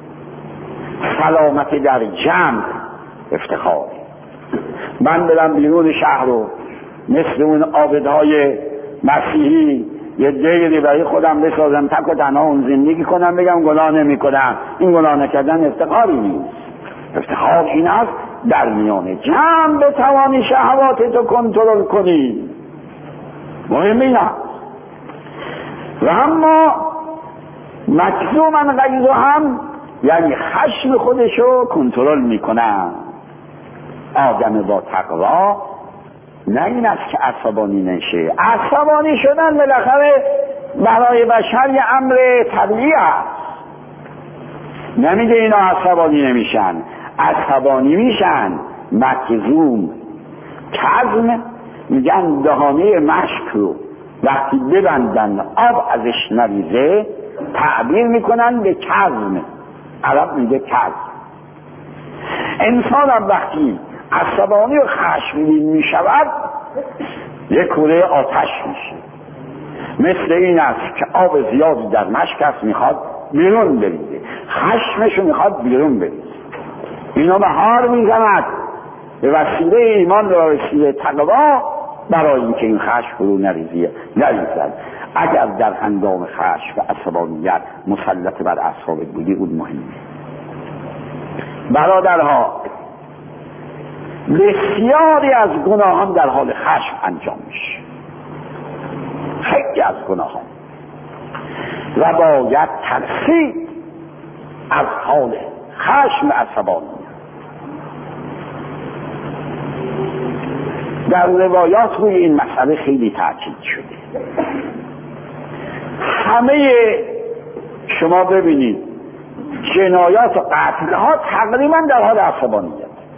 S1: سلامت در جمع افتخار. من برم بیرون شهر رو مثل اون عابدهای مسیحی یه دیگری برای خودم بسازم، تک و تنها اون زندگی کنم، بگم گناه نمی کنم، این گناه نکردن افتخاری نیست. افتخار این است در میان جمع بتوانی شهواتتو کنترل کنی. مهم این است. و اما مجذوما غیظه هم یعنی خشم خودشو کنترل میکنن. آدم با تقوا نه این است که عصبانی نشه. عصبانی شدن بالاخره برای بشر یه امر طبیعی است. نمیگه اینا عصبانی نمیشن، عصبانی میشن. مجذوم، کظم میگن دهانه مشک رو وقتی ببندن آب ازش نریزه تعبیر میکنن به کظم. عرب میگه کظم. انسان هم وقتی عصبانی و خشمگین میشود یک کوره آتش میشه. مثل این است که آب زیادی در مشک است، میخواد بیرون بریزه، خشمشو میخواد بیرون بریزه. اینا مهار میزند به وسیله ایمان و وسیله تقوا برای اینکه این خشم فرو نریزد. اگر در هنگام خشم و عصبانیت مسلط بر اعصابت بودی اون مهمه. برادرها، بسیاری از گناهان در حال خشم انجام میشه، خیلی از گناهان، و باید ترسید از حال خشم و عصبانیت. در روایات روی این مسئله خیلی تاکید شده. همه شما ببینید جنایات و قتل‌ها تقریبا در حال عصبانیت.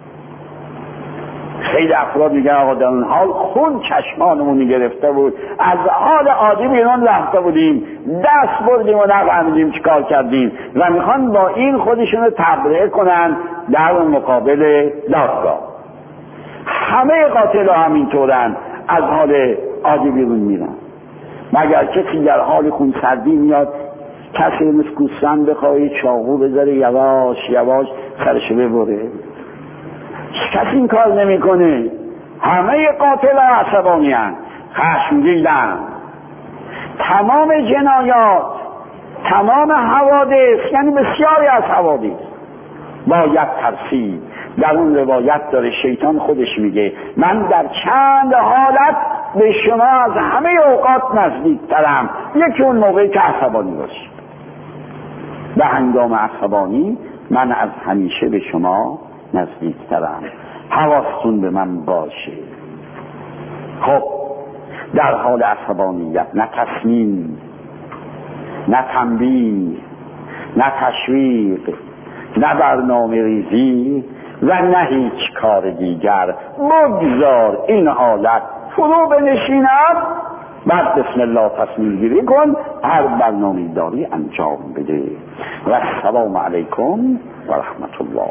S1: خیلی افراد میگن آقا در اون حال خون چشمانمون گرفته بود، از حال عادی بیرون رفته بودیم، دست بردیم و نفهمیدیم چیکار کردیم، و میخوان با این خودشون رو تبرئه کنن در مقابل دادگاه. همه قاتل‌ها همینطورن، از حال عادی بیرون میرن. مگر کسی در حال خونسردی میاد کسی مثل گوسفند بخواه چاقو بذاره یواش یواش سرشو ببره؟ کسی این کار نمیکنه. همه قاتل‌ها عصبانی‌اند، خشمگین‌اند. تمام جنایات، تمام حوادث، یعنی بسیاری از حوادث باید ترسید. در اون روایت داره شیطان خودش میگه من در چند حالت به شما از همه اوقات نزدیکترم. یکی اون موقعی که عصبانی باشید، به هنگام عصبانی من از همیشه به شما نزدیکترم، حواستون به من باشه. خب در حال عصبانیت نه تصمیم، نه تنبیه، نه تشویق، نه برنامه ریزی و نه هیچ کار دیگر. بگذار این حالت فرو بنشیند، بعد بسم الله تصمیم گیری کن، هر برنامه داری انجام بده. و السلام علیکم و رحمت الله.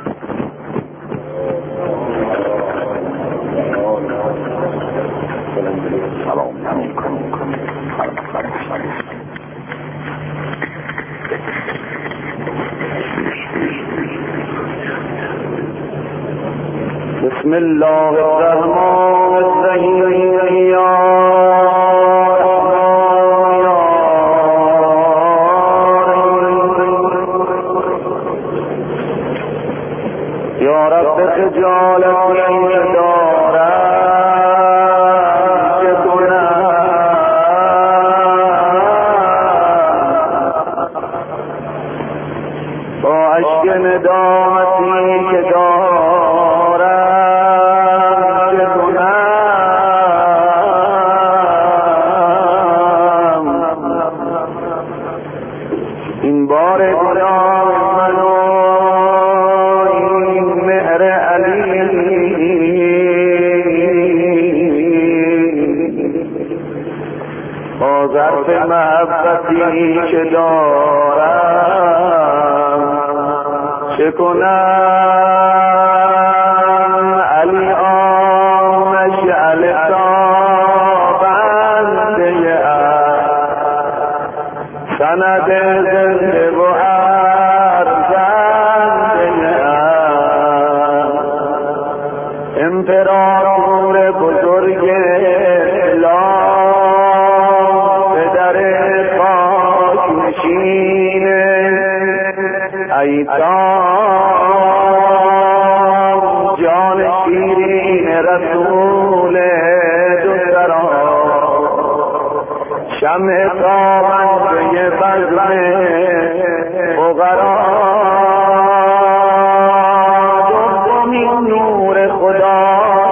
S1: سلام علیکم. بسم الله الرحمن الرحیم. یا رب خجالتی دارم که کنم، با اشک ندامتی که دارم که کنم. این بار گناه منو ظرف محبتی که دارم چه کنم. علی آمش علی تابنده سند زنده و ارزنده امپراتور بزرگ ایتام جان شیرین رسول دوسترا، شمع تابنده بزم فقرا، دومین نور خدا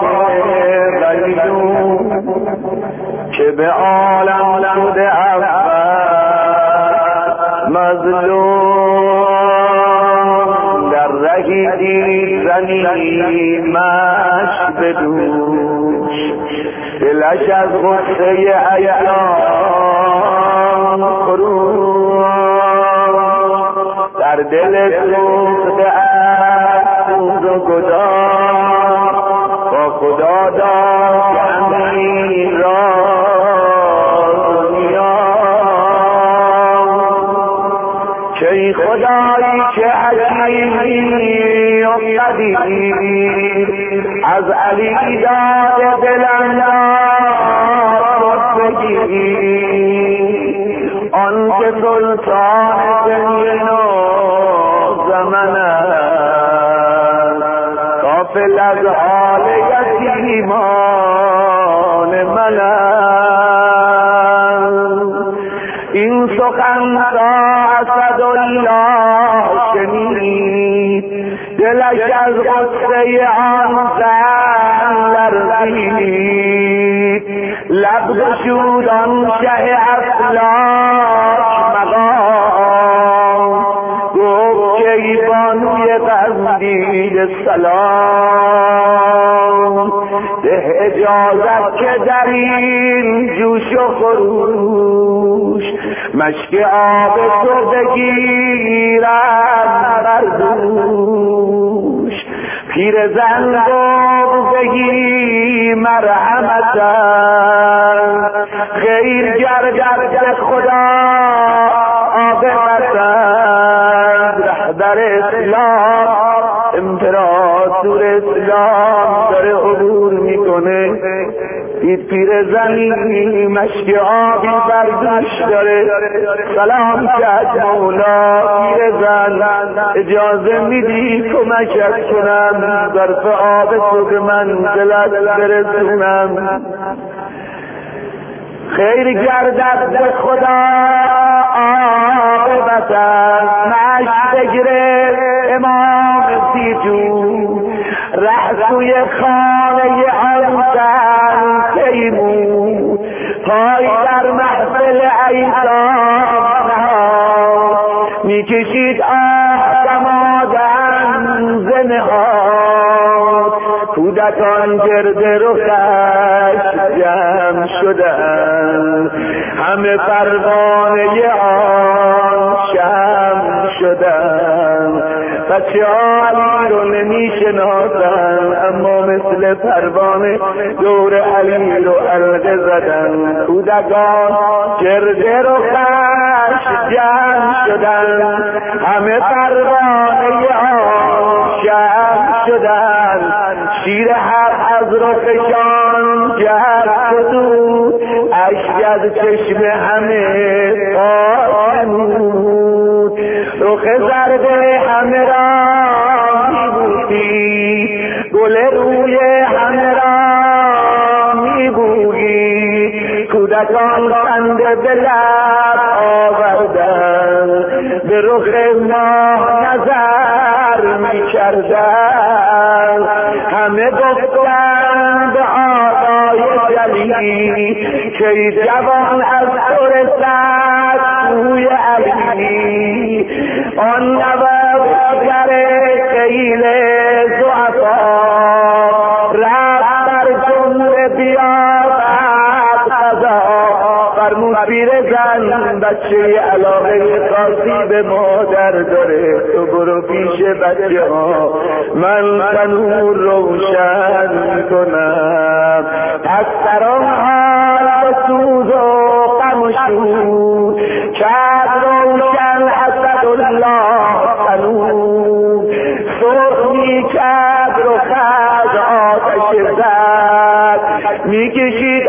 S1: ولیون که به عالم شده اول مظلوم، در رهی زنیمش بدوش، دلش از غصه ایام خروش، در دل سوخته از سوز و گداز، با خدا داد امین را ای خدایی که حکیمی و قدیر، از علی داد دلم داد بگیر، آن که سلطان زمین و زمن است، غافل از حال یتیمان من است. این سخن اسدالله شنید، دلش از غصه آن زن لرزید، لب گشود آن شه افلاک مقام، گفت که ای بانوی قندیل سلام، ده اجازت که در این جوش و خروش مشک آب تو بگیرم بر دوش، پیر زن گفت بگی مرحمتن، خیر گردد خدا عاقبتن، رهبر اسلام امپراتور اسلام داره عبور میکنه
S2: دید پیرزنی مشک آبی بر دوش داره، سلام کرد مولا پیرزن اجازه میدی کمکت کنم ظرف آب تو به منزلت برسونم؟ خیر گردد به خدا عاقبتت، مشت بگیره امام سیجون ره سوی خانه آن زن تیمون، پای در محفل ایتام نهاد، میکشید آه دمادن زنهاد، کودکان گرد رخش جمع شدن، همه پروانه آن شمع شدن، بچه ها علی رو نمی شناسن اما مثل پروانه دور علی رو علقه زدن، کودکان گرد رخش جمع شدن، همه پروانه آن شمع شدن، شیر حق از رخشان جهت شد، اشک از چشم همه پاکنود، رخ زرد همه را میبودی، گل روی همه را میبودی، کودکان خنده به لب آوردن، به رخ ماه نظر میکردن، همه گفتن به آقای جلی که جوان از تو رسد سوی علی، آن نوابگر خیل ضعفا رفت بر جمله بیابد قضا، فرمود پیرزن بچه علاقه خاصی به مادر داره، تو برو پیش بچه ها من تنور روشن کنم، پس در آن حال سوز و غم و شور کرد روشن اسدالله تنور، سرخ می کرد رخ از آتش زد، می کشید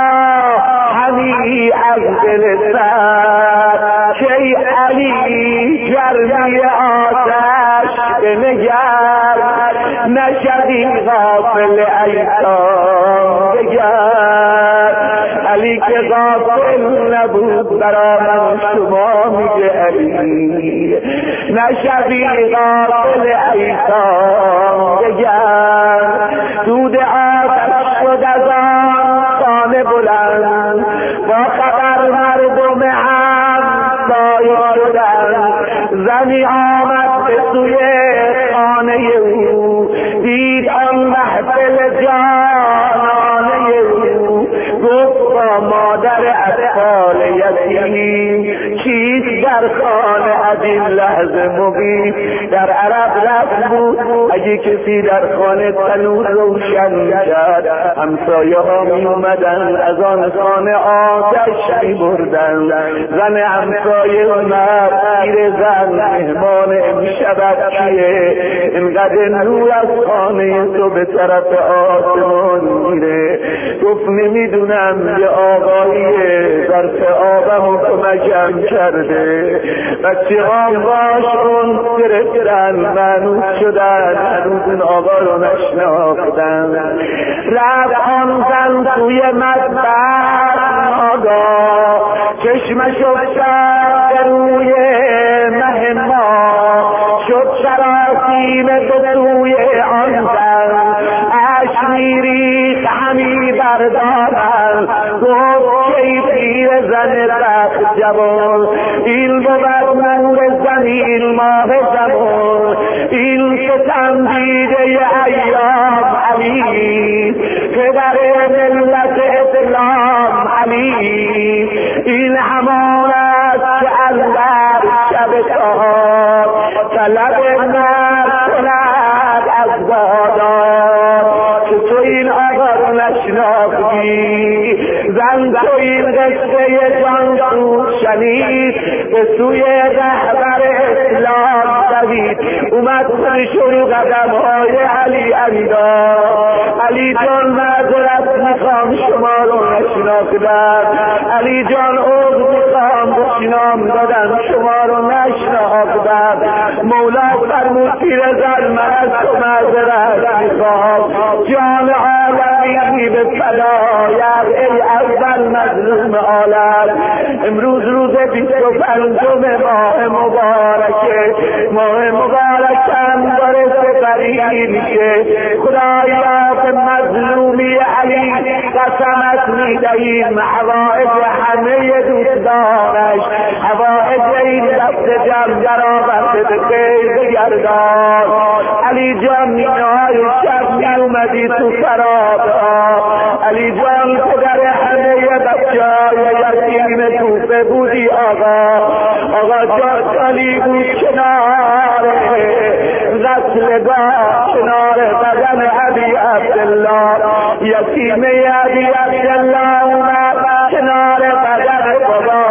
S2: همی از دل سر، که ای علی گرمی آتش بنگر، نشدی غافل ایام دگر، علی که غافل نبود برا من شما میگه علی، نشدی غافل ایام دگر، دود آتش شد از آن خانه بلند، با خبر مردم هم سایه شدن، زنی آمد به سوی خانه او، دید آن محفل جانانه او، گفت با مادر اطفال یتیم چیست در خانه از این لحظه مبین، در عرب رفت بود اگه کسی در خانه تنور روشن کرد همسایه ها می اومدن از آن خانه آتش می بردن، زن همسایه اومد پیرزن مهمان امشبت کیه، اینقدر نور از خانه تو به طرف آسمان میره، گفت نمیدونم یه آقاییه ظرف آبم کمکم کرده، بچه ها باشون گرفتن منوس شدن، هنوز این آقا رو نشناختن، رفت آن زن توی مطبخ ناگاه، چشمش افتاد روی مه ما، شد سراسیم به توی آن زن، اشک میریخت همی بردارن، گفت که پیرزن رخت جوان، این بود نور زمین ماه زمان، این ستم دیده ایام علی، پدر ملت اسلام علی، این همان است که اندر شب چهار طلب مرد کند از بادار، که تو این آقا رو نشناختی، زن تو این قصه جان شنید، به سوی رهبر اسلام دوید، اومد خودشون قدمهای علی انداخت. علی جان معذرت میخوام شما رو نشناختم، علی جان عذر میخوام بشنام دادم شما رو نشناختم. مولا فرمود پیرزن من از تو معذرت میخوام، جان عالمی به فدایت ای اول مظلوم عالم. امروز روز 25 ماه مبارکه، ماه مبارکم داره سپری میشه. خدایا به مظلومی علی قسمت میدهیم حوائج همه دوستانش، حوائج این دست جمع درآورده به خیر بگردان. علی جان نیمه‌های شب می اومدی تو خرابه‌ها، علی جان پدر همه بچه‌های یتیم توفه بودی آقا جان علی بود کنار غسلگاه، کنار بدن ابی عبدالله، یتیم ابی عبدالله اومد کنار بدن بابا.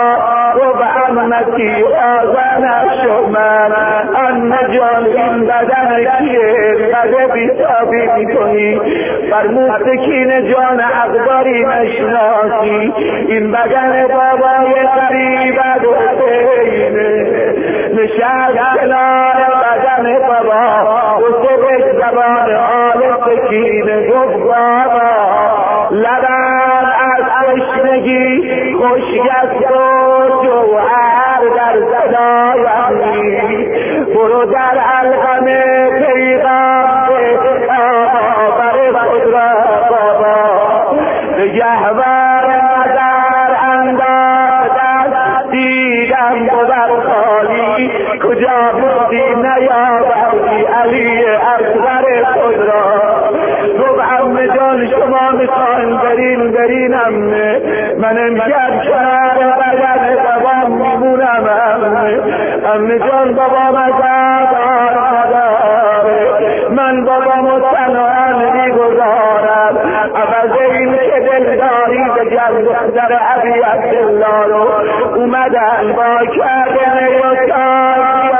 S2: امتی آزن شمن ان جان این بدن کیه بده بیتابی میکنی، فرمود سکین جان اقداری نشناسی، این بدن بابای قریبت حسینه. نشست کنار بدن بابا حسین زبان آل سکینه گفت بابا لبن از تشنگی خوشگست و جوهر در صدایم، برو در الغم پیغام آبر خود را بابا، به گهوار نظر انداختن دیدم بود خالی، کجا بودی نیاوردی علی اصغر خود را. گفت عمه جان شما میخواین برین عمه، من امشب کنار بدن بابام میمونم عمه جان بابام عذاب نداره، من بابامو تنها نمیگذارم، عوض این که دلداری بگم دختر ابی عبدالله رو اومدن با کردن یکان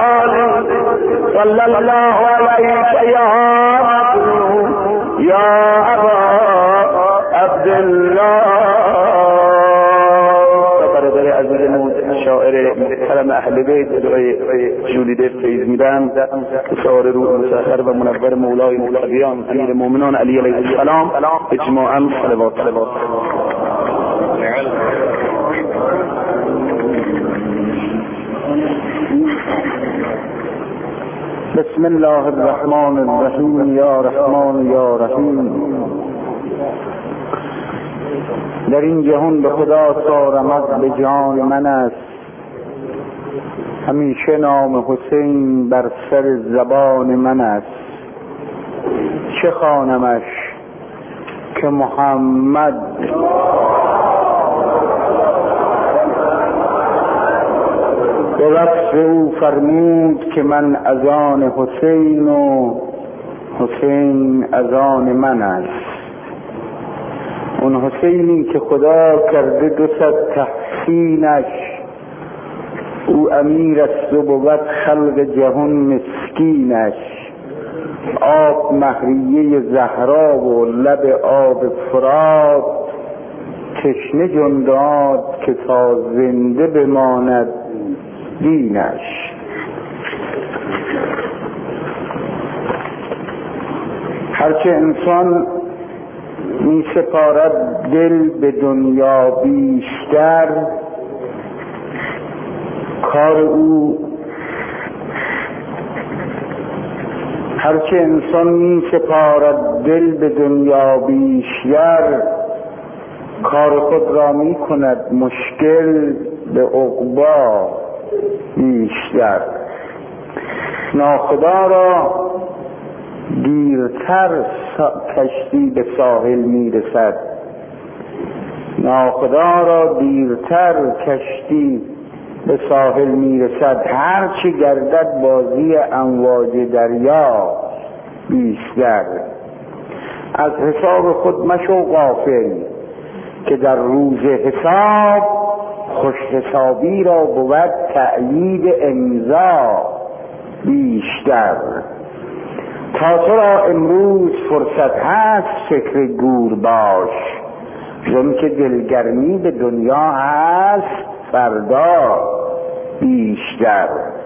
S2: صلی الله علیه یا ابا عبدالله. برادر عزیزمون شاعر محترم اهل بیت دعای جولیده فیض میدن، شاعر روح مسخر و منور مولای مولویان امیر المؤمنین علی علیه السلام اجماعا صلوات.
S1: بسم الله الرحمن الرحیم یا رحمان یا رحیم. در این جهان به خدا سارمد به جان من است، همیشه نام حسین بر سر زبان من است. چه خوانمش که محمد به وصف او فرمود که من از آن حسین و حسین از آن من است. اون حسینی که خدا کرده 200 تحسینش، او امیر است و بود خلق جهان مسکینش. آب مهریه زهرا و لب آب فرات، تشنه جان داد که تا زنده بماند دینش. هرچه انسان می سپارد دل به دنیا بیشتر، کار او هرچه انسان می سپارد دل به دنیا بیشتر، کار خود را می کند مشکل به عقبا بیشتر. ناخدا را دیرتر کشتی به ساحل میرسد، ناخدا را دیرتر کشتی به ساحل میرسد. هرچی گردد بازی امواج دریا بیشتر. از حساب خود مشو غافل که در روز حساب
S3: خوش حسابی را بود تأیید امضا بیشتر. تا تو را امروز فرصت هست فکر گور باش، چون که دلگرمی به دنیا هست فردا بیشتر.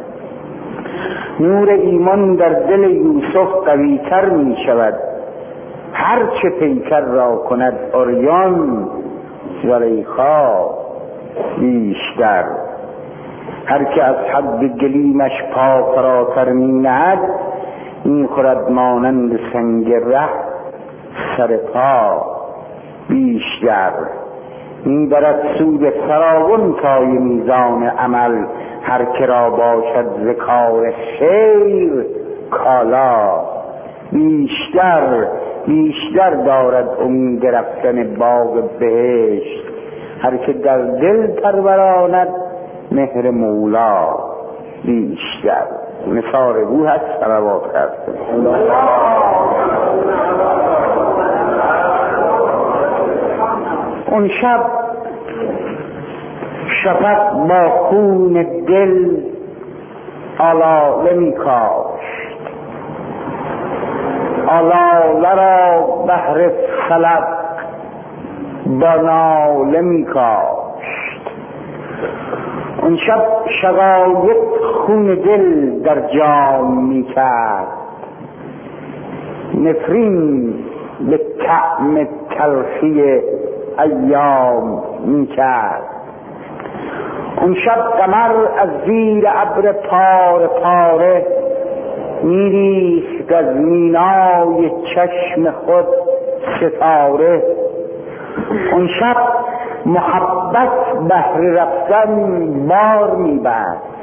S3: نور ایمان در دل یوسف قوی تر می شود، هرچه پیکر را کند عریان زلیخا بیشتر. هر که از حد گلیمش پا فراتر می نهد، می خورد مانند سنگ ره سر پا بیشتر. می برد سود فراوان تای میزان عمل، هر که را باشد ز کار خیر کالا بیشتر. بیشتر دارد امید رفتن باغ بهشت، هر که در دل پروراند مهر مولا بیشتر. نثار روح است صلوات هست. اون شب شفق با خون دل آلاله می کاشت، آلاله را بهر خلق با ناله می کاشت. اون شب شقایق خون دل در جام می کرد، نفرین به طعم تلخی ایام می کرد. اون شب قمر از زیر ابر پاره پاره می ریخت از مینای چشم خود ستاره. اون شب محبت بهر رفتن بار می بست،